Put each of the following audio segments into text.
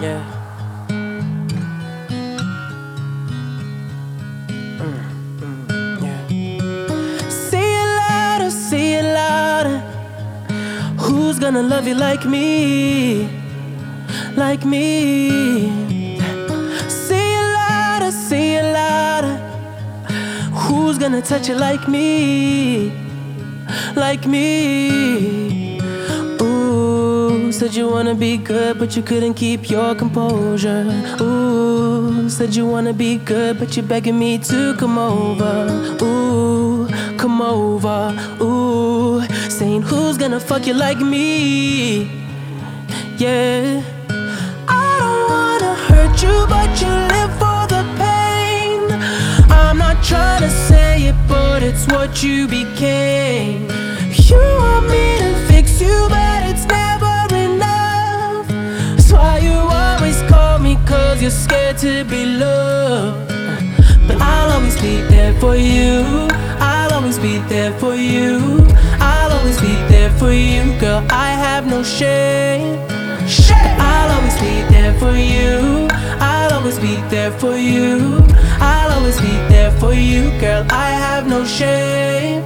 Yeah. Yeah. Say it louder. Who's gonna love you like me? Like me. Say it louder. Who's gonna touch you like me? Like me. Ooh, said you wanna be good, but you couldn't keep your composure. Ooh, said you wanna be good, but you're begging me to come over. Ooh, come over. Ooh, saying who's gonna fuck you like me? Yeah. I don't wanna hurt you, but you live for the pain. I'm not trying to say it, but it's what you became. You want me to fix you, but it's never enough. That's why you always call me, cause you're scared to be loved. But I'll always be there for you. I'll always be there for you. I'll always be there for you, girl, I have no shame. I'll always be there for you. I'll always be there for you. I'll always be there for you, girl, I have no shame.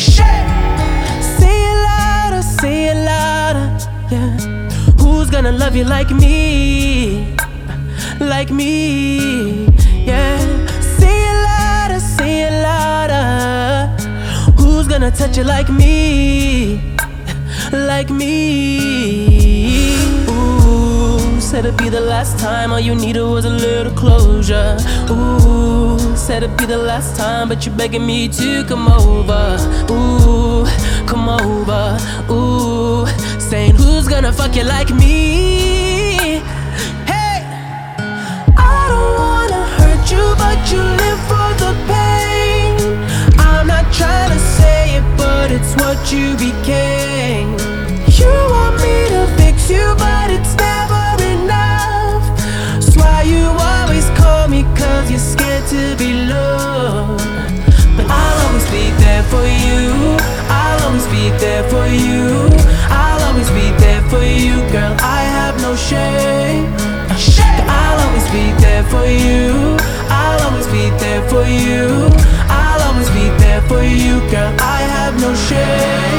Say it louder, yeah. Who's gonna love you like me? Like me, yeah. Say it louder. Who's gonna touch you like me? Like me. Ooh, said it'd be the last time, all you needed was a little closure. Ooh, said it'd be the last time, but you're begging me to come over. Ooh, come over. Ooh, saying who's gonna fuck you like me? Hey, I don't wanna hurt you, but you live for the pain. I'm not trying to say it, but it's what you became. You want me to fix you, but it's never enough. That's why you always call me, cause you're scared to be loved. But I'll always be there for you. I'll always be there for you. I'll always be there for you, girl, I have no shame. I'll always be there for you. I'll always be there for you. I'll always be there for you, girl, I have no shame.